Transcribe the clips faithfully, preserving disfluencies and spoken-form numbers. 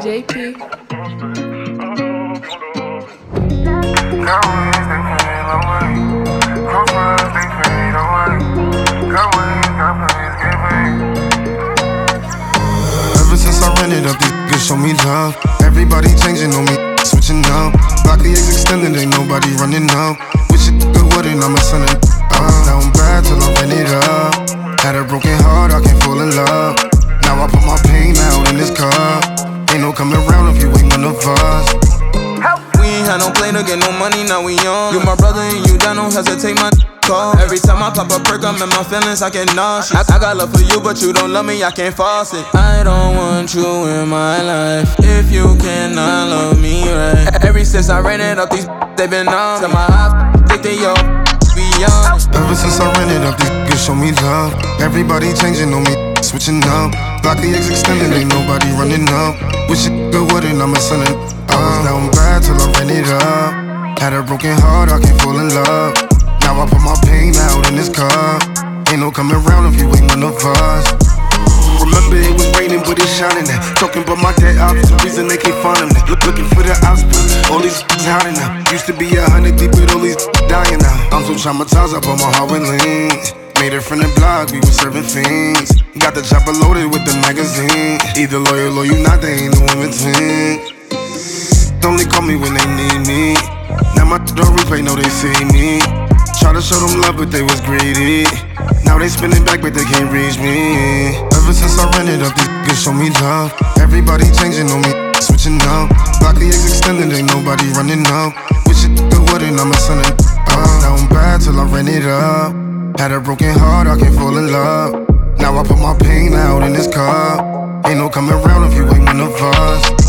J P. Ever since I rented up, these niggas show me love. Everybody changing on me, switching up. Block the X extended, ain't nobody running up. Wish it good would and I'ma send it up. Now I'm bad till I rent it up. Had a broken heart, I can't fall in love. Now I put my pain out in this cup. Ain't no coming around if you ain't one of us. We ain't had no plane to get no money, now we on. You my brother and you down, don't hesitate, my call. Every time I pop a perk, I'm in my feelings, I get nauseous. I, I got love for you, but you don't love me, I can't force it. I don't want you in my life if you cannot love me right. Ever since I rented up these they been on. Tell my eyes, think they yo, be young. Ever since I rented up, these niggas show me love. Everybody changing on me, switching up. Block the X extended, ain't nobody running up. Wish it good would and I'ma send it up. Now I'm bad till I rent it up. Had a broken heart, I can't fall in love. Now I put my pain out in this cup. Ain't no coming around if you ain't one of us. Remember it was raining but it's shining now. Talking about my dead ops, the reason they can't find him now. Look, looking for the ops, but all these hiding now. Used to be a hundred deep but all these dying now. I'm so traumatized, I put my heart with lean. Made it from the block, we was serving fiends. Got the chopper loaded with the magazine. Either loyal or you not, they ain't no in between. Only call me when they need me. Now my don't replay, know they see me. Try to show them love, but they was greedy. Now they spinning back, but they can't reach me. Ever since I rented up, these niggas show me love. Everybody changing on me, switching up. Block the X extended, ain't nobody running up. Wish it good would and I'ma send it up. Now I'm bad till I rent it up. Had a broken heart, I can't fall in love. Now I put my pain out in this cup. Ain't no coming around if you ain't one of us.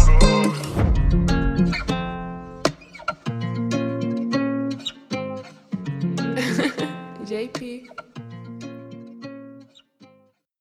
J P.